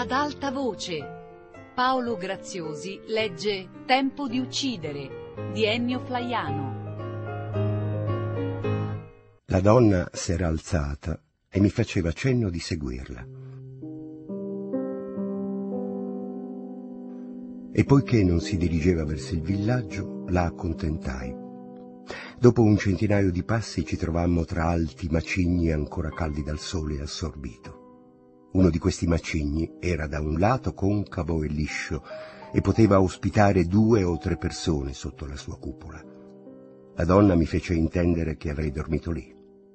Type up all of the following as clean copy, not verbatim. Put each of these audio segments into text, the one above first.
Ad alta voce. Paolo Graziosi legge Tempo di uccidere di Ennio Flaiano. La donna s'era alzata e mi faceva cenno di seguirla. E poiché non si dirigeva verso il villaggio, la accontentai. Dopo un centinaio di passi ci trovammo tra alti macigni ancora caldi dal sole assorbito. Uno di questi macigni era da un lato concavo e liscio e poteva ospitare 2 o 3 persone sotto la sua cupola. La donna mi fece intendere che avrei dormito lì.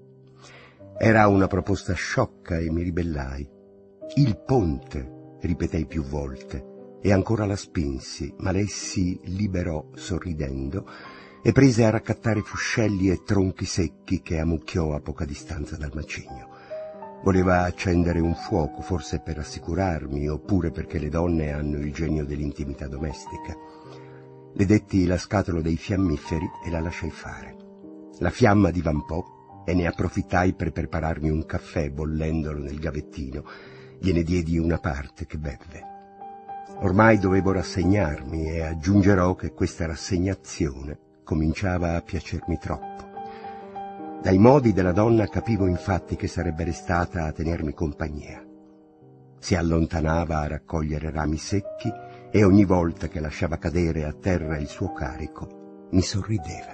Era una proposta sciocca e mi ribellai. Il ponte, ripetei più volte, e ancora la spinsi, ma lei si liberò sorridendo e prese a raccattare fuscelli e tronchi secchi che ammucchiò a poca distanza dal macigno. Voleva accendere un fuoco, forse per rassicurarmi, oppure perché le donne hanno il genio dell'intimità domestica. Le detti la scatola dei fiammiferi e la lasciai fare. La fiamma divampò e ne approfittai per prepararmi un caffè bollendolo nel gavettino. Gliene diedi una parte che bevve. Ormai dovevo rassegnarmi e aggiungerò che questa rassegnazione cominciava a piacermi troppo. Dai modi della donna capivo infatti che sarebbe restata a tenermi compagnia. Si allontanava a raccogliere rami secchi e ogni volta che lasciava cadere a terra il suo carico mi sorrideva.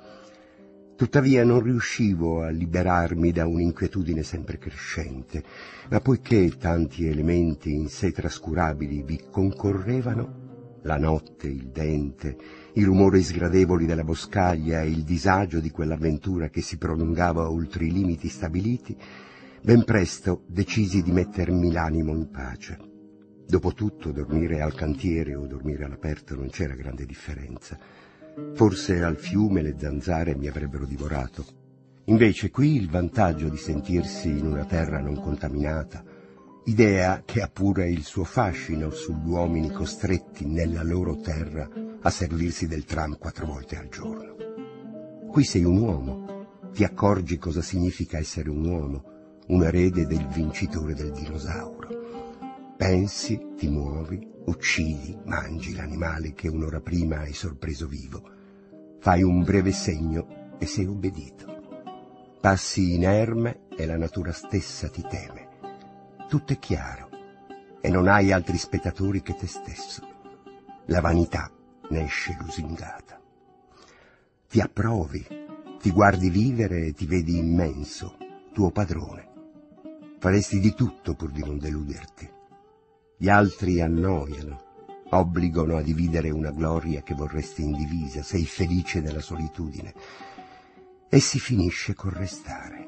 Tuttavia non riuscivo a liberarmi da un'inquietudine sempre crescente, ma poiché tanti elementi in sé trascurabili vi concorrevano, la notte, il dente, i rumori sgradevoli della boscaglia e il disagio di quell'avventura che si prolungava oltre i limiti stabiliti, ben presto decisi di mettermi l'animo in pace. Dopotutto, dormire al cantiere o dormire all'aperto non c'era grande differenza. Forse al fiume le zanzare mi avrebbero divorato. Invece qui il vantaggio di sentirsi in una terra non contaminata, idea che ha pure il suo fascino sugli uomini costretti nella loro terra a servirsi del tram 4 volte al giorno. Qui sei un uomo, ti accorgi cosa significa essere un uomo, un erede del vincitore del dinosauro. Pensi, ti muovi, uccidi, mangi l'animale che un'ora prima hai sorpreso vivo. Fai un breve segno e sei obbedito. Passi inerme e la natura stessa ti teme. Tutto è chiaro e non hai altri spettatori che te stesso. La vanità ne esce lusingata. Ti approvi, ti guardi vivere e ti vedi immenso, tuo padrone. Faresti di tutto pur di non deluderti. Gli altri annoiano, obbligano a dividere una gloria che vorresti indivisa, sei felice della solitudine. E si finisce col restare.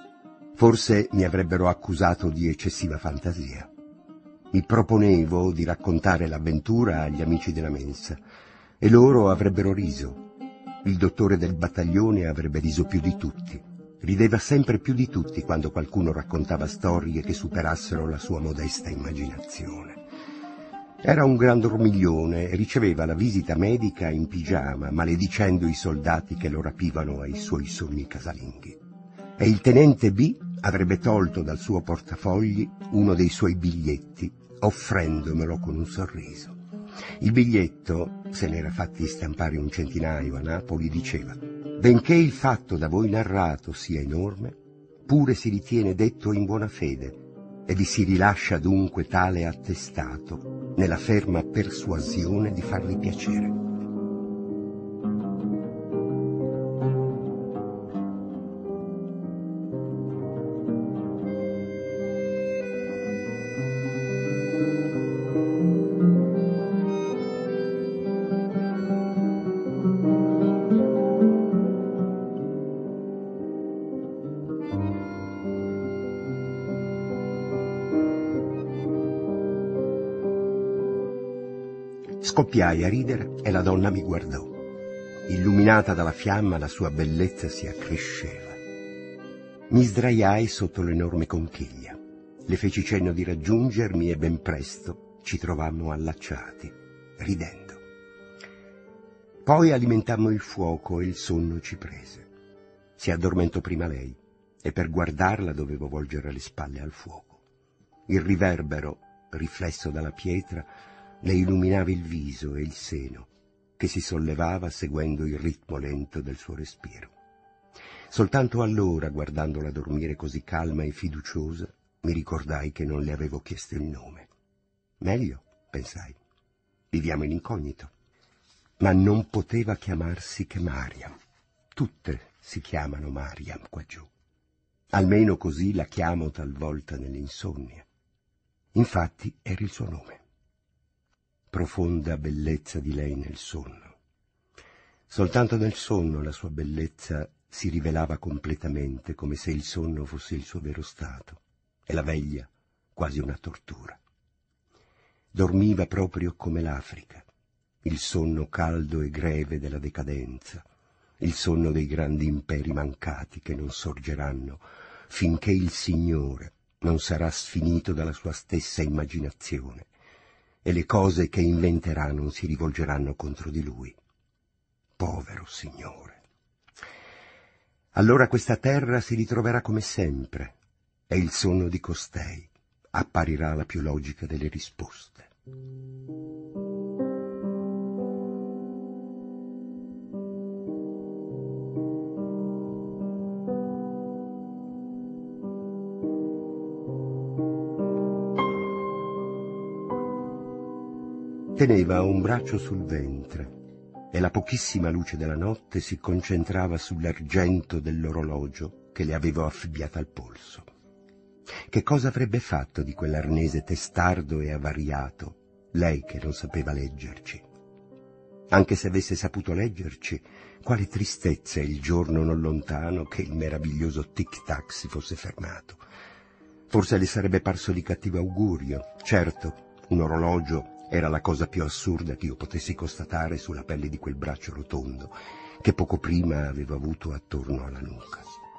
Forse mi avrebbero accusato di eccessiva fantasia. Mi proponevo di raccontare l'avventura agli amici della mensa e loro avrebbero riso. Il dottore del battaglione avrebbe riso più di tutti. Rideva sempre più di tutti quando qualcuno raccontava storie che superassero la sua modesta immaginazione. Era un gran dormiglione e riceveva la visita medica in pigiama, maledicendo i soldati che lo rapivano ai suoi sogni casalinghi. E il tenente B avrebbe tolto dal suo portafogli uno dei suoi biglietti, offrendomelo con un sorriso. Il biglietto, se n'era fatti stampare un centinaio a Napoli, diceva: benché il fatto da voi narrato sia enorme, pure si ritiene detto in buona fede, e vi si rilascia dunque tale attestato nella ferma persuasione di farvi piacere. Scoppiai a ridere e la donna mi guardò. Illuminata dalla fiamma, la sua bellezza si accresceva. Mi sdraiai sotto l'enorme conchiglia. Le feci cenno di raggiungermi e ben presto ci trovammo allacciati, ridendo. Poi alimentammo il fuoco e il sonno ci prese. Si addormentò prima lei e per guardarla dovevo volgere le spalle al fuoco. Il riverbero riflesso dalla pietra, le illuminava il viso e il seno, che si sollevava seguendo il ritmo lento del suo respiro. Soltanto allora, guardandola dormire così calma e fiduciosa, mi ricordai che non le avevo chiesto il nome. Meglio, pensai, viviamo in incognito. Ma non poteva chiamarsi che Mariam. Tutte si chiamano Mariam qua giù. Almeno così la chiamo talvolta nell'insonnia. Infatti era il suo nome. Profonda bellezza di lei nel sonno. Soltanto nel sonno la sua bellezza si rivelava completamente, come se il sonno fosse il suo vero stato, e la veglia quasi una tortura. Dormiva proprio come l'Africa, il sonno caldo e greve della decadenza, il sonno dei grandi imperi mancati che non sorgeranno finché il Signore non sarà sfinito dalla sua stessa immaginazione e le cose che inventerà non si rivolgeranno contro di lui. Povero Signore! Allora questa terra si ritroverà come sempre e il sonno di costei apparirà la più logica delle risposte. Teneva un braccio sul ventre e la pochissima luce della notte si concentrava sull'argento dell'orologio che le avevo affibbiato al polso. Che cosa avrebbe fatto di quell'arnese testardo e avariato, lei che non sapeva leggerci? Anche se avesse saputo leggerci, quale tristezza il giorno non lontano che il meraviglioso tic-tac si fosse fermato. Forse le sarebbe parso di cattivo augurio. Certo, un orologio era la cosa più assurda che io potessi constatare sulla pelle di quel braccio rotondo che poco prima avevo avuto attorno alla nuca.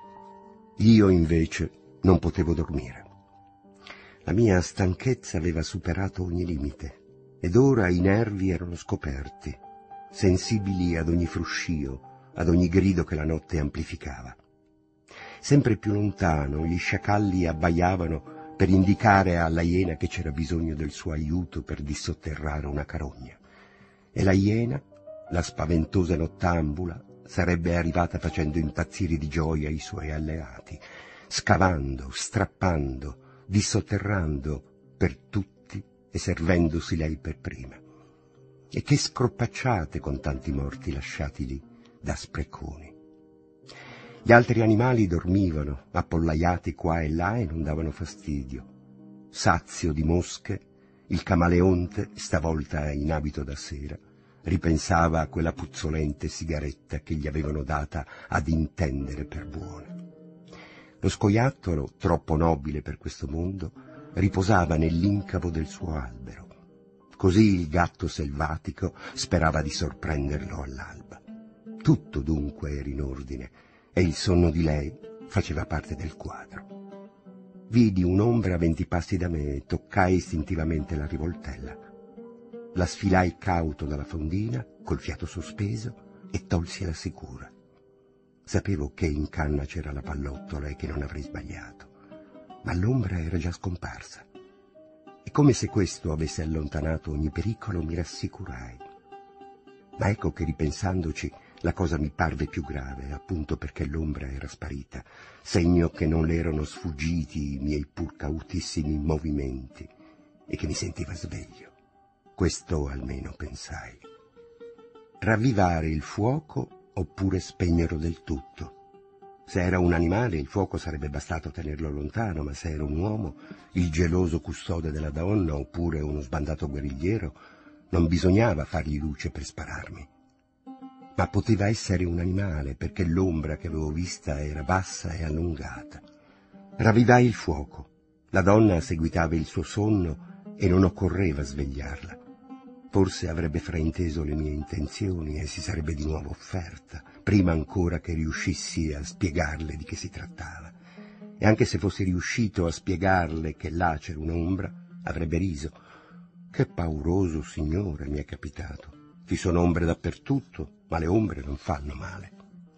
Io invece non potevo dormire. La mia stanchezza aveva superato ogni limite ed ora i nervi erano scoperti, sensibili ad ogni fruscio, ad ogni grido che la notte amplificava. Sempre più lontano gli sciacalli abbaiavano per indicare alla iena che c'era bisogno del suo aiuto per dissotterrare una carogna. E la iena, la spaventosa nottambula, sarebbe arrivata facendo impazzire di gioia i suoi alleati, scavando, strappando, dissotterrando per tutti e servendosi lei per prima. E che scroppacciate con tanti morti lasciati lì da spreconi. Gli altri animali dormivano, appollaiati qua e là, e non davano fastidio. Sazio di mosche, il camaleonte, stavolta in abito da sera, ripensava a quella puzzolente sigaretta che gli avevano data ad intendere per buona. Lo scoiattolo, troppo nobile per questo mondo, riposava nell'incavo del suo albero. Così il gatto selvatico sperava di sorprenderlo all'alba. Tutto dunque era in ordine, e il sonno di lei faceva parte del quadro. Vidi un'ombra a 20 passi da me e toccai istintivamente la rivoltella. La sfilai cauto dalla fondina, col fiato sospeso, e tolsi la sicura. Sapevo che in canna c'era la pallottola e che non avrei sbagliato, ma l'ombra era già scomparsa. E come se questo avesse allontanato ogni pericolo, mi rassicurai. Ma ecco che, ripensandoci, la cosa mi parve più grave, appunto perché l'ombra era sparita, segno che non le erano sfuggiti i miei pur cautissimi movimenti e che mi sentiva sveglio. Questo almeno pensai. Ravvivare il fuoco oppure spegnerlo del tutto. Se era un animale il fuoco sarebbe bastato tenerlo lontano, ma se era un uomo, il geloso custode della donna oppure uno sbandato guerrigliero, non bisognava fargli luce per spararmi. Ma poteva essere un animale, perché l'ombra che avevo vista era bassa e allungata. Ravvivai il fuoco. La donna seguitava il suo sonno e non occorreva svegliarla. Forse avrebbe frainteso le mie intenzioni e si sarebbe di nuovo offerta, prima ancora che riuscissi a spiegarle di che si trattava. E anche se fossi riuscito a spiegarle che là c'era un'ombra, avrebbe riso. Che pauroso, signore, mi è capitato. Ci sono ombre dappertutto, ma le ombre non fanno male.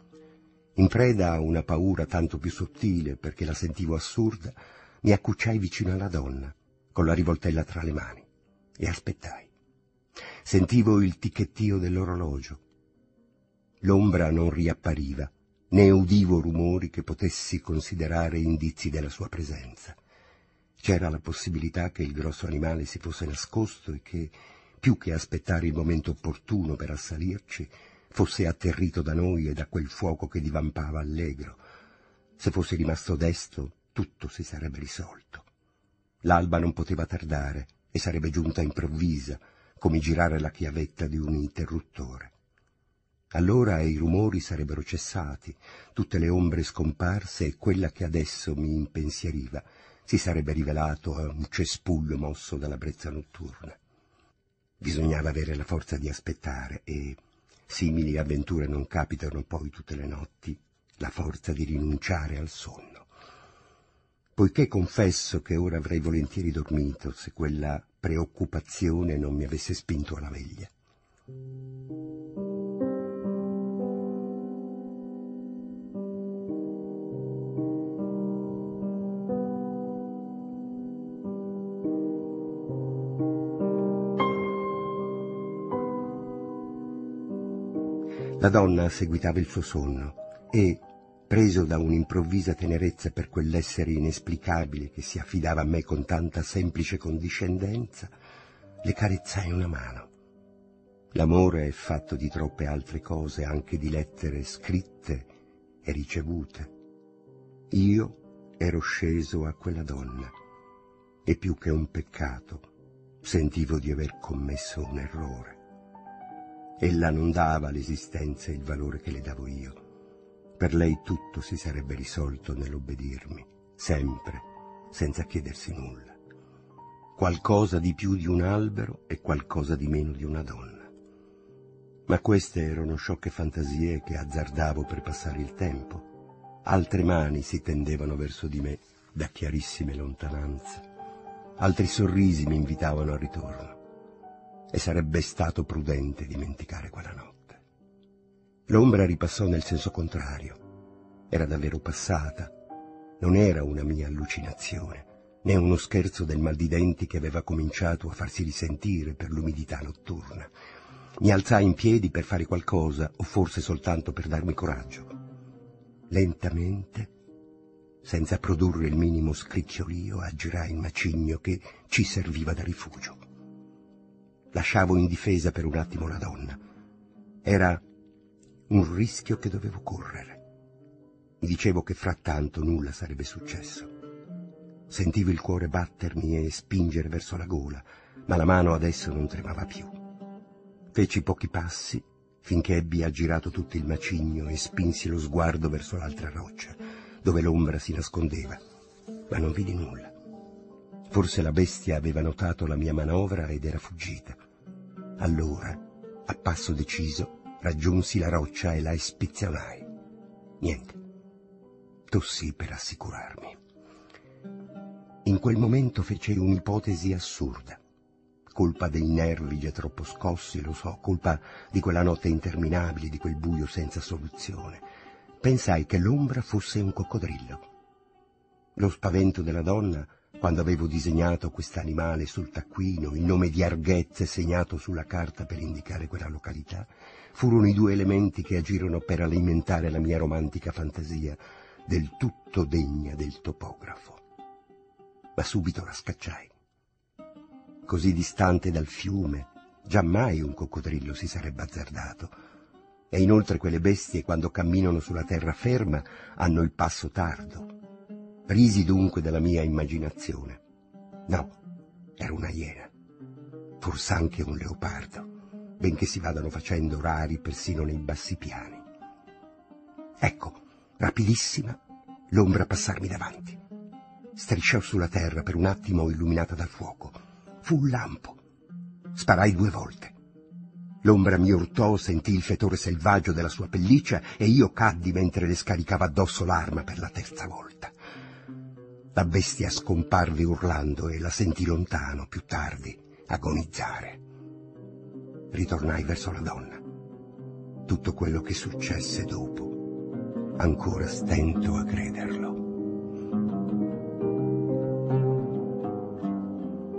In preda a una paura tanto più sottile, perché la sentivo assurda, mi accucciai vicino alla donna, con la rivoltella tra le mani, e aspettai. Sentivo il ticchettio dell'orologio. L'ombra non riappariva, né udivo rumori che potessi considerare indizi della sua presenza. C'era la possibilità che il grosso animale si fosse nascosto e che, più che aspettare il momento opportuno per assalirci, fosse atterrito da noi e da quel fuoco che divampava allegro. Se fosse rimasto desto, tutto si sarebbe risolto. L'alba non poteva tardare e sarebbe giunta improvvisa, come girare la chiavetta di un interruttore. Allora i rumori sarebbero cessati, tutte le ombre scomparse e quella che adesso mi impensieriva si sarebbe rivelato un cespuglio mosso dalla brezza notturna. Bisognava avere la forza di aspettare e, simili avventure non capitano poi tutte le notti, la forza di rinunciare al sonno. Poiché confesso che ora avrei volentieri dormito se quella preoccupazione non mi avesse spinto alla veglia. La donna seguitava il suo sonno e, preso da un'improvvisa tenerezza per quell'essere inesplicabile che si affidava a me con tanta semplice condiscendenza, le carezzai una mano. L'amore è fatto di troppe altre cose, anche di lettere scritte e ricevute. Io ero sceso a quella donna e più che un peccato sentivo di aver commesso un errore. Ella non dava all'esistenza il valore che le davo io. Per lei tutto si sarebbe risolto nell'obbedirmi, sempre, senza chiedersi nulla. Qualcosa di più di un albero e qualcosa di meno di una donna. Ma queste erano sciocche fantasie che azzardavo per passare il tempo. Altre mani si tendevano verso di me da chiarissime lontananze. Altri sorrisi mi invitavano al ritorno. E sarebbe stato prudente dimenticare quella notte. L'ombra ripassò nel senso contrario. Era davvero passata. Non era una mia allucinazione, né uno scherzo del mal di denti che aveva cominciato a farsi risentire per l'umidità notturna. Mi alzai in piedi per fare qualcosa, o forse soltanto per darmi coraggio. Lentamente, senza produrre il minimo scricchiolio, aggirai il macigno che ci serviva da rifugio. Lasciavo indifesa per un attimo la donna. Era un rischio che dovevo correre. Mi dicevo che frattanto nulla sarebbe successo. Sentivo il cuore battermi e spingere verso la gola, ma la mano adesso non tremava più. Feci pochi passi finché ebbi aggirato tutto il macigno e spinsi lo sguardo verso l'altra roccia, dove l'ombra si nascondeva, ma non vidi nulla. Forse la bestia aveva notato la mia manovra ed era fuggita. Allora, a passo deciso, raggiunsi la roccia e la ispezionai. Niente. Tossì per assicurarmi. In quel momento feci un'ipotesi assurda. Colpa dei nervi già troppo scossi, lo so, colpa di quella notte interminabile, di quel buio senza soluzione. Pensai che l'ombra fosse un coccodrillo. Lo spavento della donna, quando avevo disegnato quest'animale sul taccuino, il nome di Arguez segnato sulla carta per indicare quella località, furono i due elementi che agirono per alimentare la mia romantica fantasia, del tutto degna del topografo. Ma subito la scacciai. Così distante dal fiume, giammai un coccodrillo si sarebbe azzardato. E inoltre quelle bestie, quando camminano sulla terra ferma, hanno il passo tardo. Risi dunque della mia immaginazione. No, era una iena, forse anche un leopardo, benché si vadano facendo rari persino nei bassi piani. Ecco, rapidissima, l'ombra passarmi davanti. Strisciò sulla terra per un attimo illuminata dal fuoco. Fu un lampo. Sparai 2 volte. L'ombra mi urtò, sentì il fetore selvaggio della sua pelliccia e io caddi mentre le scaricava addosso l'arma per la 3ª volta. La bestia scomparve urlando e la sentì lontano, più tardi, agonizzare. Ritornai verso la donna. Tutto quello che successe dopo, ancora stento a crederlo.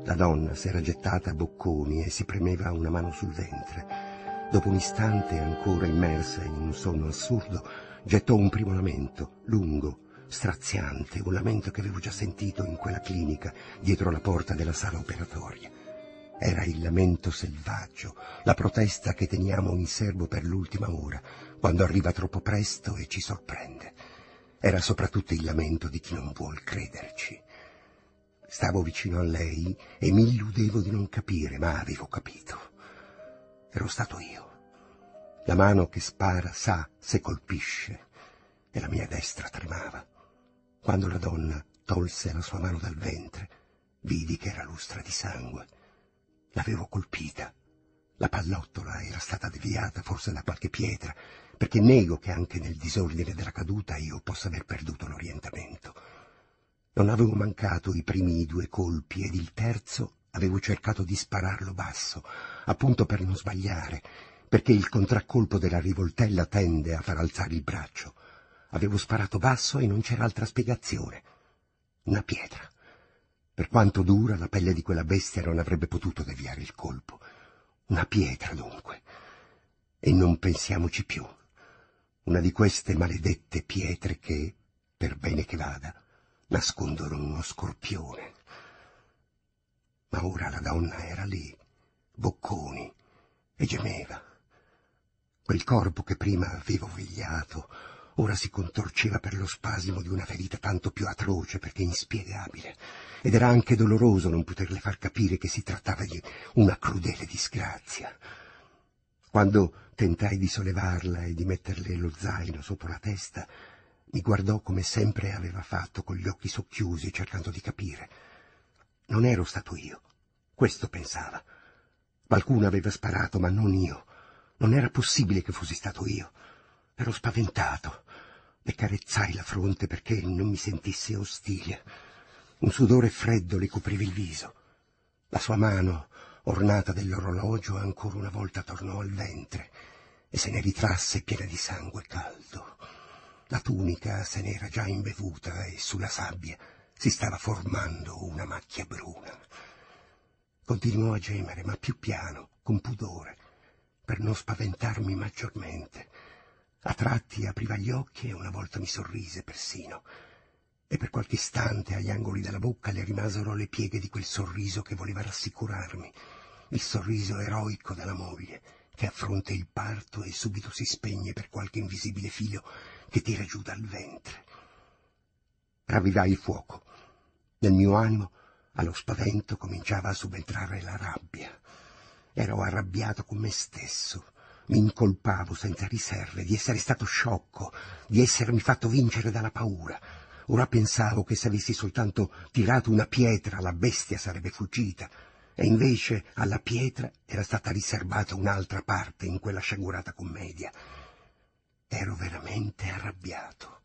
La donna s'era gettata a bocconi e si premeva una mano sul ventre. Dopo un istante, ancora immersa in un sonno assurdo, gettò un primo lamento, lungo, straziante, un lamento che avevo già sentito in quella clinica, dietro la porta della sala operatoria. Era il lamento selvaggio, la protesta che teniamo in serbo per l'ultima ora, quando arriva troppo presto e ci sorprende. Era soprattutto il lamento di chi non vuol crederci. Stavo vicino a lei e mi illudevo di non capire, ma avevo capito. Ero stato io. La mano che spara sa se colpisce, e la mia destra tremava. Quando la donna tolse la sua mano dal ventre, vidi che era lustra di sangue. L'avevo colpita. La pallottola era stata deviata forse da qualche pietra, perché nego che anche nel disordine della caduta io possa aver perduto l'orientamento. Non avevo mancato i primi 2 colpi ed il terzo avevo cercato di spararlo basso, appunto per non sbagliare, perché il contraccolpo della rivoltella tende a far alzare il braccio. Avevo sparato basso e non c'era altra spiegazione. Una pietra. Per quanto dura, la pelle di quella bestia non avrebbe potuto deviare il colpo. Una pietra, dunque. E non pensiamoci più. Una di queste maledette pietre che, per bene che vada, nascondono uno scorpione. Ma ora la donna era lì, bocconi, e gemeva. Quel corpo che prima avevo vegliato, ora si contorceva per lo spasimo di una ferita tanto più atroce perché inspiegabile, ed era anche doloroso non poterle far capire che si trattava di una crudele disgrazia. Quando tentai di sollevarla e di metterle lo zaino sotto la testa, mi guardò come sempre aveva fatto, con gli occhi socchiusi, cercando di capire. Non ero stato io, questo pensava. Qualcuno aveva sparato, ma non io. Non era possibile che fossi stato io. Ero spaventato. Le carezzai la fronte perché non mi sentisse ostile. Un sudore freddo le copriva il viso. La sua mano, ornata dell'orologio, ancora una volta tornò al ventre e se ne ritrasse piena di sangue caldo. La tunica se n'era già imbevuta e sulla sabbia si stava formando una macchia bruna. Continuò a gemere, ma più piano, con pudore, per non spaventarmi maggiormente. A tratti apriva gli occhi e una volta mi sorrise persino. E per qualche istante agli angoli della bocca le rimasero le pieghe di quel sorriso che voleva rassicurarmi, il sorriso eroico della moglie che affronta il parto e subito si spegne per qualche invisibile filo che tira giù dal ventre. Ravvivai il fuoco. Nel mio animo, allo spavento, cominciava a subentrare la rabbia. Ero arrabbiato con me stesso. Mi incolpavo senza riserve di essere stato sciocco, di essermi fatto vincere dalla paura. Ora pensavo che se avessi soltanto tirato una pietra la bestia sarebbe fuggita, e invece alla pietra era stata riservata un'altra parte in quella sciagurata commedia. Ero veramente arrabbiato.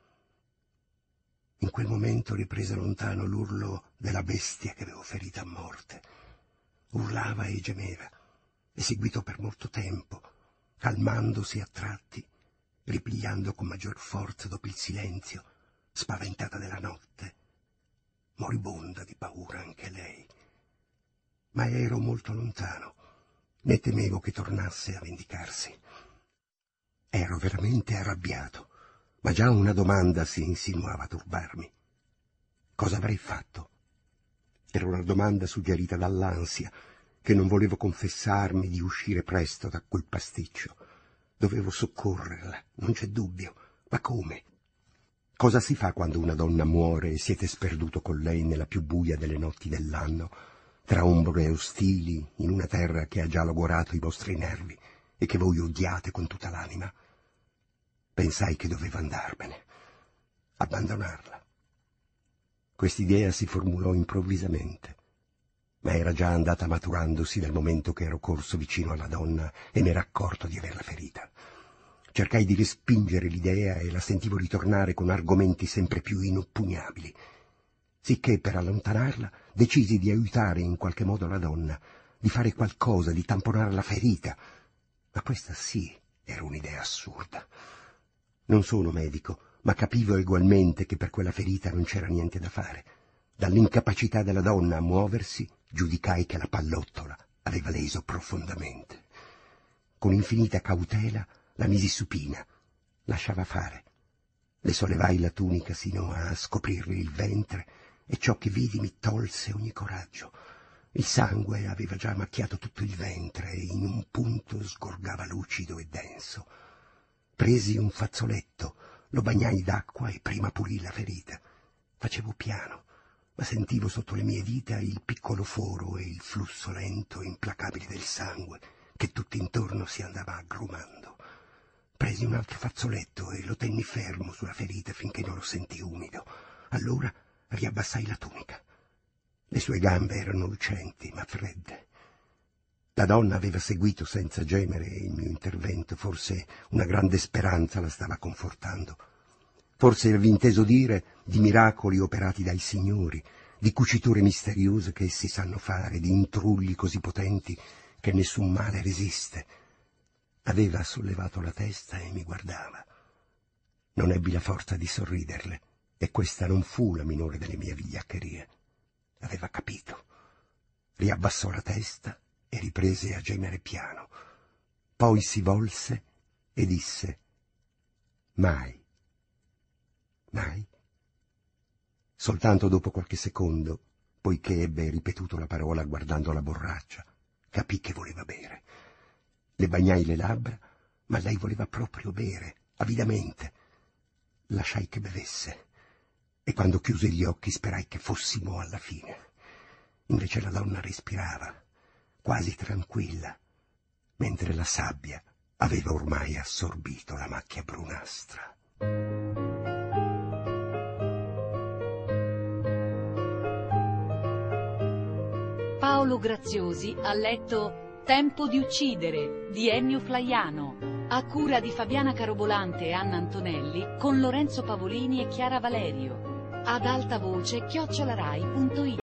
In quel momento riprese lontano l'urlo della bestia che avevo ferita a morte. Urlava e gemeva, e seguitò per molto tempo, calmandosi a tratti, ripigliando con maggior forza dopo il silenzio, spaventata della notte, moribonda di paura anche lei. Ma ero molto lontano, né temevo che tornasse a vendicarsi. Ero veramente arrabbiato, ma già una domanda si insinuava a turbarmi. Cosa avrei fatto? Era una domanda suggerita dall'ansia, che non volevo confessarmi di uscire presto da quel pasticcio. Dovevo soccorrerla, non c'è dubbio, ma come? Cosa si fa quando una donna muore e siete sperduto con lei nella più buia delle notti dell'anno, tra ombre ostili, in una terra che ha già logorato i vostri nervi e che voi odiate con tutta l'anima? Pensai che dovevo andarmene, abbandonarla. Quest'idea si formulò improvvisamente, ma era già andata maturandosi dal momento che ero corso vicino alla donna e mi ero accorto di averla ferita. Cercai di respingere l'idea e la sentivo ritornare con argomenti sempre più inoppugnabili, sicché per allontanarla decisi di aiutare in qualche modo la donna, di fare qualcosa, di tamponare la ferita. Ma questa sì era un'idea assurda. Non sono medico, ma capivo egualmente che per quella ferita non c'era niente da fare. Dall'incapacità della donna a muoversi giudicai che la pallottola aveva leso profondamente. Con infinita cautela la misi supina, lasciava fare. Le sollevai la tunica sino a scoprirle il ventre e ciò che vidi mi tolse ogni coraggio. Il sangue aveva già macchiato tutto il ventre e in un punto sgorgava lucido e denso. Presi un fazzoletto, lo bagnai d'acqua e prima pulii la ferita. Facevo piano, ma sentivo sotto le mie dita il piccolo foro e il flusso lento e implacabile del sangue che tutt'intorno si andava aggrumando. Presi un altro fazzoletto e lo tenni fermo sulla ferita finché non lo sentii umido. Allora riabbassai la tunica. Le sue gambe erano lucenti ma fredde. La donna aveva seguito senza gemere il mio intervento, forse una grande speranza la stava confortando. Forse avevi inteso dire di miracoli operati dai signori, di cuciture misteriose che essi sanno fare, di intrugli così potenti che nessun male resiste. Aveva sollevato la testa e mi guardava. Non ebbi la forza di sorriderle, e questa non fu la minore delle mie vigliaccherie. Aveva capito. Riabbassò la testa e riprese a gemere piano. Poi si volse e disse: «Mai, mai». Soltanto dopo qualche secondo, poiché ebbe ripetuto la parola guardando la borraccia, capì che voleva bere. Le bagnai le labbra, ma lei voleva proprio bere, avidamente. Lasciai che bevesse, e quando chiuse gli occhi sperai che fossimo alla fine. Invece la donna respirava, quasi tranquilla, mentre la sabbia aveva ormai assorbito la macchia brunastra. Paolo Graziosi ha letto Tempo di uccidere di Ennio Flaiano, a cura di Fabiana Carobolante e Anna Antonelli, con Lorenzo Pavolini e Chiara Valerio. Ad alta voce @rai.it